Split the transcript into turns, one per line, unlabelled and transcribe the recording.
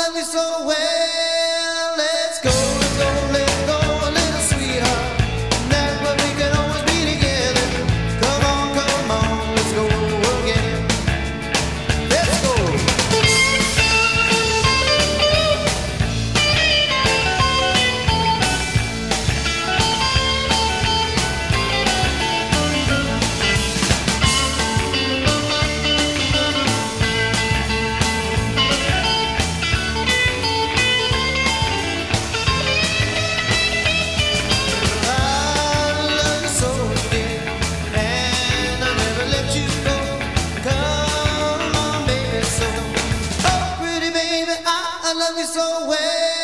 love you so well. Let's go, a little sweetheart. That's what we can always be together. Come on, let's go again. Let's go. I love you so well.